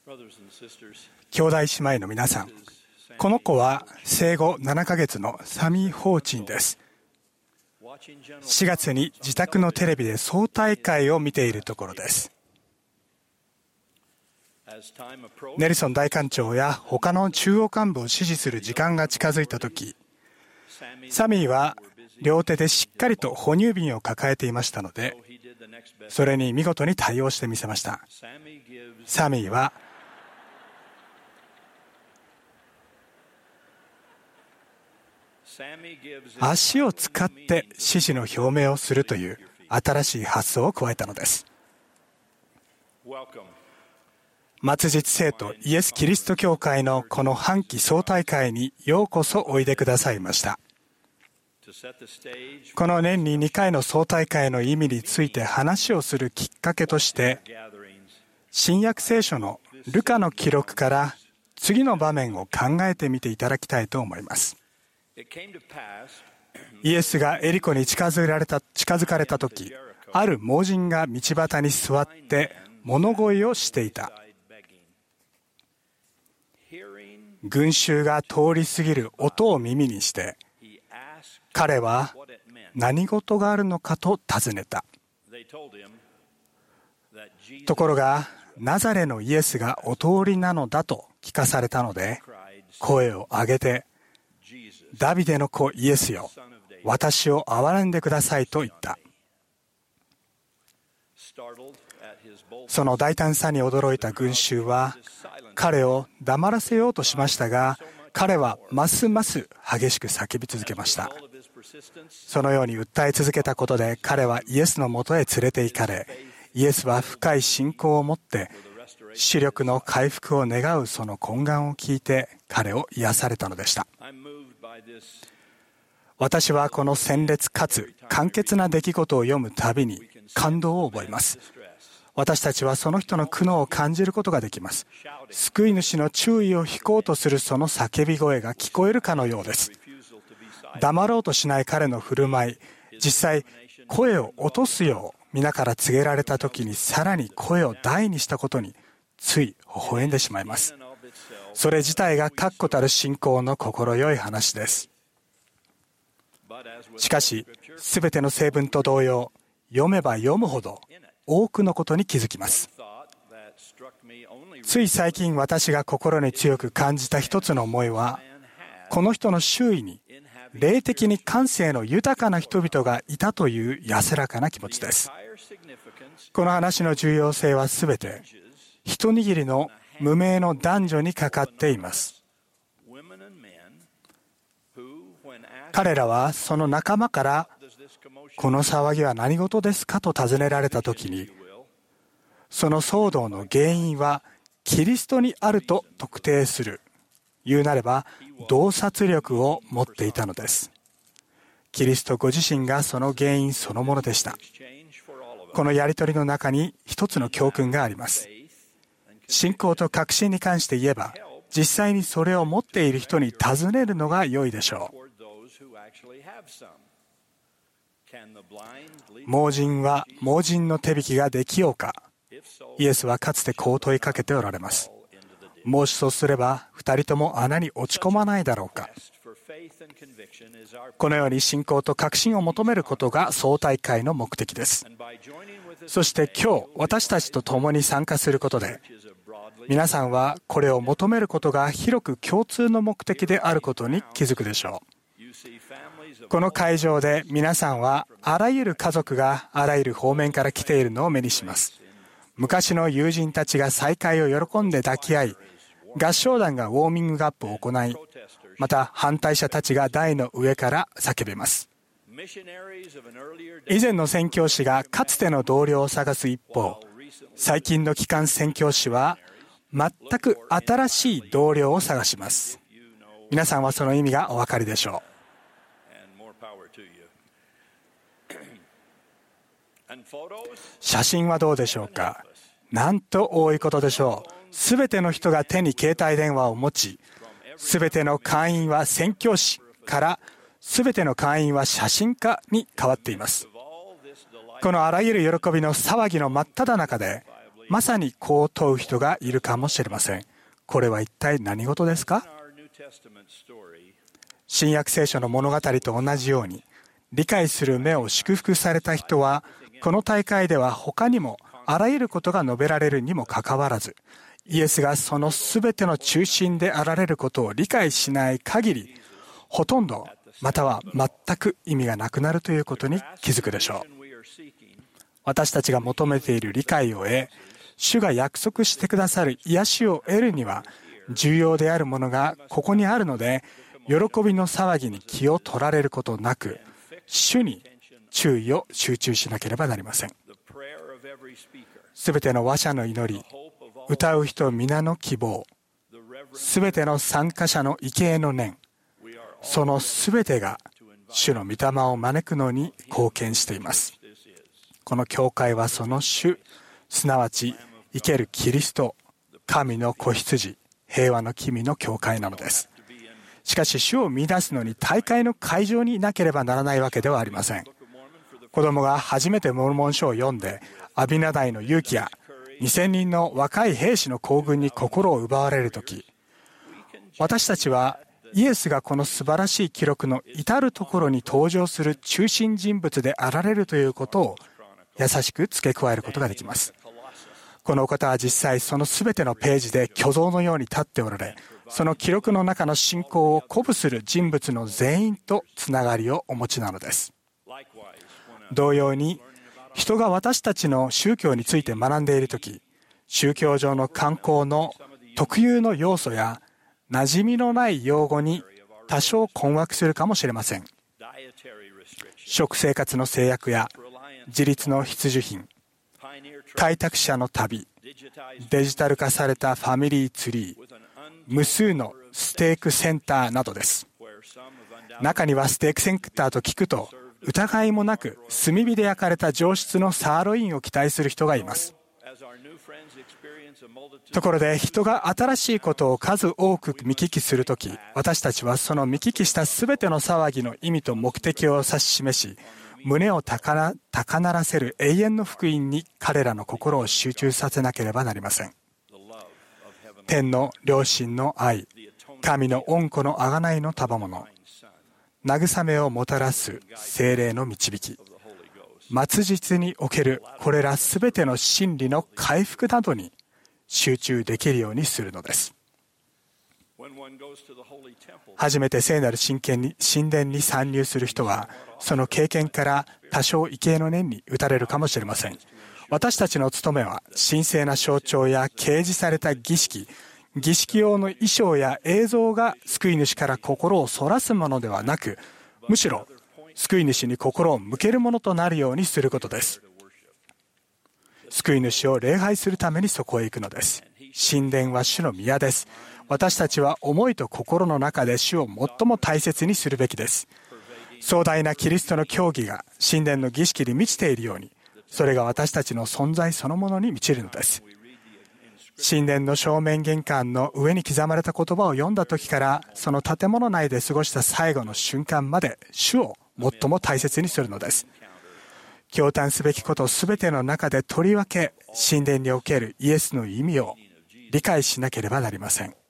兄弟姉妹の皆さん、この子は生後7ヶ月のサミー・ホーチンです。4月に自宅のテレビで総大会を見ているところです。ネルソン大艦長や他の中央幹部を支持する時間が近づいたとき、サミーは両手でしっかりと哺乳瓶を抱えていましたので、それに見事に対応してみせました。サミーは足を使って支持の表明をするという新しい発想を加えたのです。末日聖徒イエス・キリスト教会のこの半期総大会にようこそおいでくださいました。この年に2回の総大会の意味について話をするきっかけとして、新約聖書のルカの記録から次の場面を考えてみていただきたいと思います。イエスがエリコに近づかれたとき、ある盲人が道端に座って物乞いをしていた。群衆が通り過ぎる音を耳にして、彼は何事があるのかと尋ねた。ところが、ナザレのイエスがお通りなのだと聞かされたので、声を上げて、ダビデの子イエスよ、私を憐れんでくださいと言った。その大胆さに驚いた群衆は、彼を黙らせようとしましたが、彼はますます激しく叫び続けました。そのように訴え続けたことで、彼はイエスのもとへ連れて行かれ、イエスは深い信仰を持って、視力の回復を願うその懇願を聞いて、彼を癒されたのでした。私はこの鮮烈かつ簡潔な出来事を読むたびに感動を覚えます。私たちはその人の苦悩を感じることができます。救い主の注意を引こうとするその叫び声が聞こえるかのようです。黙ろうとしない彼の振る舞い、実際声を落とすよう皆から告げられた時にさらに声を大にしたことについ微笑んでしまいます。それ自体が確固たる信仰の心よい話です。しかし、すべての聖文と同様、読めば読むほど多くのことに気づきます。つい最近私が心に強く感じた一つの思いは、この人の周囲に霊的に感性の豊かな人々がいたという安らかな気持ちです。この話の重要性はすべて一握りの無名の男女にかかっています。彼らはその仲間から、この騒ぎは何事ですかと尋ねられたときに、その騒動の原因はキリストにあると特定する、言うなれば洞察力を持っていたのです。キリストご自身がその原因そのものでした。このやりとりの中に一つの教訓があります。信仰と確信に関して言えば、実際にそれを持っている人に尋ねるのが良いでしょう。盲人は盲人の手引きができようか。イエスはかつてこう問いかけておられます。もしそうすれば二人とも穴に落ち込まないだろうか。このように信仰と確信を求めることが総大会の目的です。そして今日私たちと共に参加することで、皆さんはこれを求めることが広く共通の目的であることに気づくでしょう。この会場で皆さんはあらゆる家族があらゆる方面から来ているのを目にします。昔の友人たちが再会を喜んで抱き合い、合唱団がウォーミングアップを行い、また反対者たちが台の上から叫びます。以前の宣教師がかつての同僚を探す一方、最近の機関宣教師は全く新しい同僚を探します。皆さんはその意味がお分かりでしょう。写真はどうでしょうか。なんと多いことでしょう。すべての人が手に携帯電話を持ち、すべての会員は宣教師からすべての会員は写真家に変わっています。このあらゆる喜びの騒ぎの真っ只中で、 まさにこう問う人がいるかもしれません。これは一体何事ですか？新約聖書の物語と同じように、理解する目を祝福された人は、この大会では他にもあらゆることが述べられるにもかかわらず、イエスがそのすべての中心であられることを理解しない限り、ほとんどまたは全く意味がなくなるということに気づくでしょう。私たちが求めている理解を得、主が約束してくださる癒しを得るには、重要であるものがここにあるので、喜びの騒ぎに気を取られることなく、主に注意を集中しなければなりません。すべての話者の祈り、歌う人皆の希望、すべての参加者の畏敬の念、そのすべてが主の御霊を招くのに貢献しています。この教会はその主、すなわち生けるキリスト、神の子羊、平和の君の教会なのです。しかし主を見出すのに大会の会場にいなければならないわけではありません。子供が初めてモルモン書を読んで、アビナダイの勇気や2000人の若い兵士の行軍に心を奪われるとき、私たちはイエスがこの素晴らしい記録の至るところに登場する中心人物であられるということを優しく付け加えることができます。このお方は実際その全てのページで巨像のように立っておられ、その記録の中の信仰を鼓舞する人物の全員とつながりをお持ちなのです。同様に、人が私たちの宗教について学んでいるとき、宗教上の慣行の特有の要素や馴染みのない用語に多少困惑するかもしれません。食生活の制約や自立の必需品、開拓者の旅、デジタル化されたファミリーツリー、無数のステークセンターなどです。中にはステークセンターと聞くと疑いもなく炭火で焼かれた上質のサーロインを期待する人がいます。ところで人が新しいことを数多く見聞きするとき、私たちはその見聞きしたすべての騒ぎの意味と目的を指し示し、胸を高鳴らせる永遠の福音に彼らの心を集中させなければなりません。天の良心の愛、神の恩子の贖いの賜物、慰めをもたらす聖霊の導き、末日におけるこれらすべての真理の回復などに集中できるようにするのです。初めて聖なる神殿に参入する人は、その経験から多少畏敬の念に打たれるかもしれません。私たちの務めは、神聖な象徴や掲示された儀式用の衣装や映像が救い主から心をそらすものではなく、むしろ救い主に心を向けるものとなるようにすることです。救い主を礼拝するためにそこへ行くのです。神殿は主の宮です。私たちは思いと心の中で主を最も大切にするべきです。壮大なキリストの教義が神殿の儀式に満ちているように、それが私たちの存在そのものに満ちるのです。神殿の正面玄関の上に刻まれた言葉を読んだ時から、その建物内で過ごした最後の瞬間まで主を最も大切にするのです。驚嘆すべきことすべての中でとりわけ神殿におけるイエスの意味を理解しなければなりません。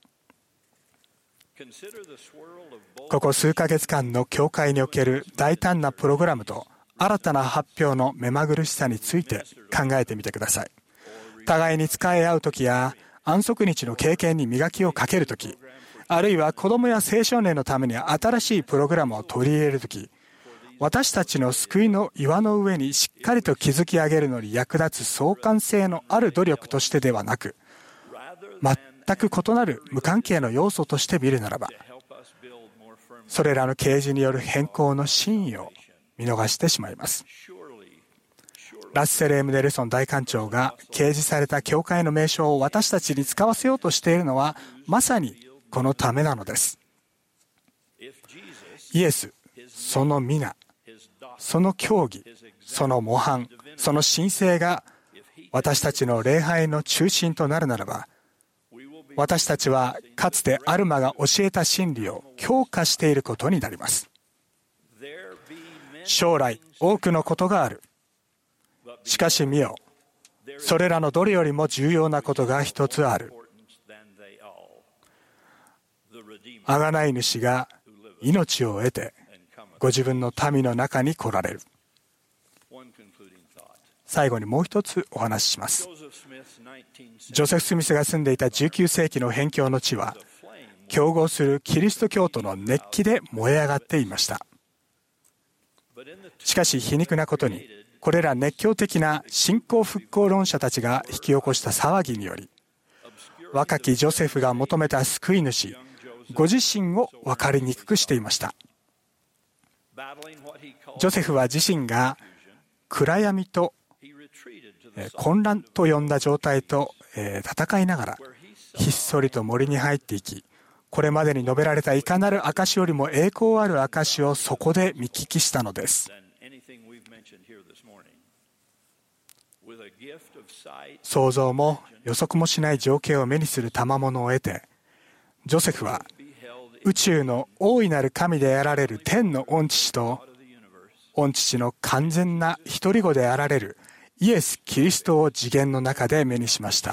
ここ数ヶ月間の教会における大胆なプログラムと新たな発表の目まぐるしさについて考えてみてください。互いに仕え合うときや安息日の経験に磨きをかけるとき、あるいは子どもや青少年のために新しいプログラムを取り入れるとき、私たちの救いの岩の上にしっかりと築き上げるのに役立つ相関性のある努力としてではなく、全く異なる無関係の要素として見るならば、それらの啓示による変更の真意を見逃してしまいます。ラッセル・M・ネルソン大官長が掲示された教会の名称を私たちに使わせようとしているのは、まさにこのためなのです。イエス、その皆、その教義、その模範、その神聖が私たちの礼拝の中心となるならば、私たちはかつてアルマが教えた真理を強化していることになります。将来多くのことがある。しかし見よ、 それらのどれよりも重要なことが一つある。贖い主が命を得てご自分の民の中に来られる。最後にもう一つお話しします。ジョセフ・スミスが住んでいた19世紀の辺境の地は、競合するキリスト教徒の熱気で燃え上がっていました。しかし皮肉なことに、これら熱狂的な信仰復興論者たちが引き起こした騒ぎにより、若きジョセフが求めた救い主、ご自身を分かりにくくしていました。ジョセフは自身が暗闇と混乱と呼んだ状態と戦いながら、ひっそりと森に入っていき、これまでに述べられたいかなる証よりも栄光ある証をそこで見聞きしたのです。想像も予測もしない情景を目にする賜物を得て、ジョセフは宇宙の大いなる神であられる天の御父と、御父の完全な独り子であられるイエス・キリストを次元の中で目にしました。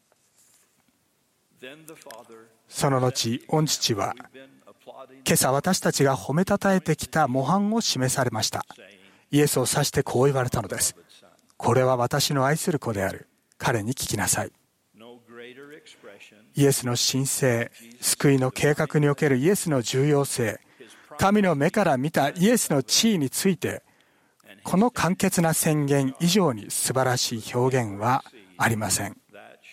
その後、御父は今朝私たちが褒めたたえてきた模範を示されました。イエスを指してこう言われたのです。これは私の愛する子である。彼に聞きなさい。イエスの神聖、救いの計画におけるイエスの重要性、神の目から見たイエスの地位について、この簡潔な宣言以上に素晴らしい表現はありません。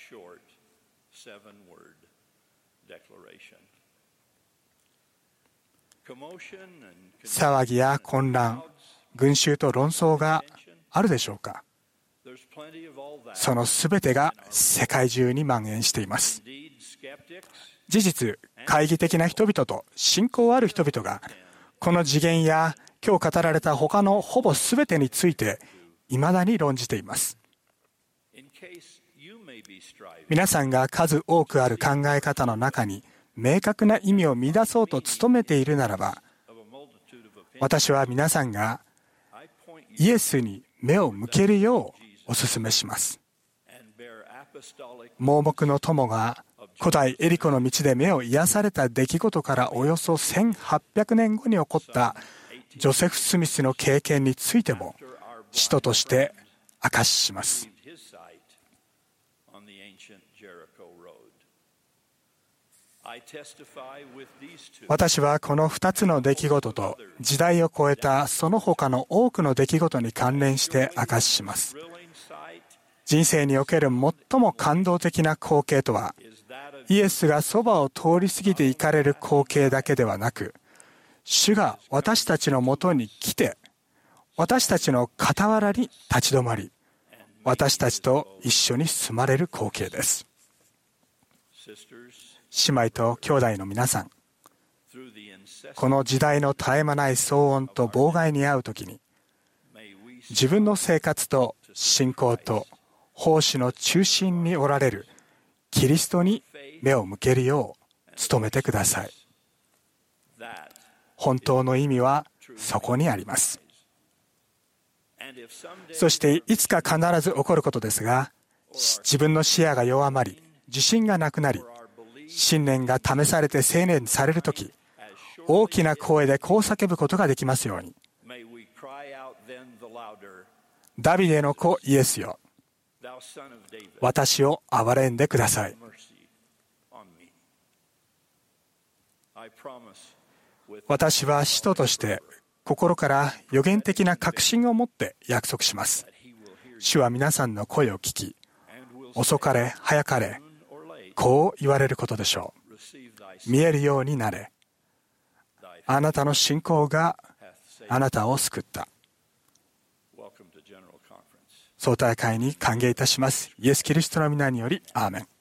騒ぎや混乱、群衆と論争があるでしょうか。そのすべてが世界中に蔓延しています。事実、懐疑的な人々と信仰ある人々が、この次元や今日語られた他のほぼすべてについて未だに論じています。皆さんが数多くある考え方の中に明確な意味を見出そうと努めているならば、私は皆さんがイエスに目を向けるようお勧めします。盲目の友が古代エリコの道で目を癒された出来事からおよそ1800年後に起こったジョセフ・スミスの経験についても使徒として証しします。私はこの2つの出来事と時代を超えたその他の多くの出来事に関連して証しします。人生における最も感動的な光景とは、イエスがそばを通り過ぎて行かれる光景だけではなく、主が私たちのもとに来て、私たちの傍らに立ち止まり、私たちと一緒に住まれる光景です。姉妹と兄弟の皆さん、この時代の絶え間ない騒音と妨害に遭うときに、自分の生活と信仰と奉仕の中心におられるキリストに目を向けるよう努めてください。本当の意味はそこにあります。そしていつか必ず起こることですが、自分の視野が弱まり、自信がなくなり、信念が試されて制限されるとき、大きな声でこう叫ぶことができますように。ダビデの子イエスよ、私を憐れんでください。私は使徒として心から予言的な確信を持って約束します。主は皆さんの声を聞き、遅かれ早かれこう言われることでしょう。見えるようになれ。あなたの信仰があなたを救った。総体会に歓迎いたします。イエス・キリストの皆によりアーメン。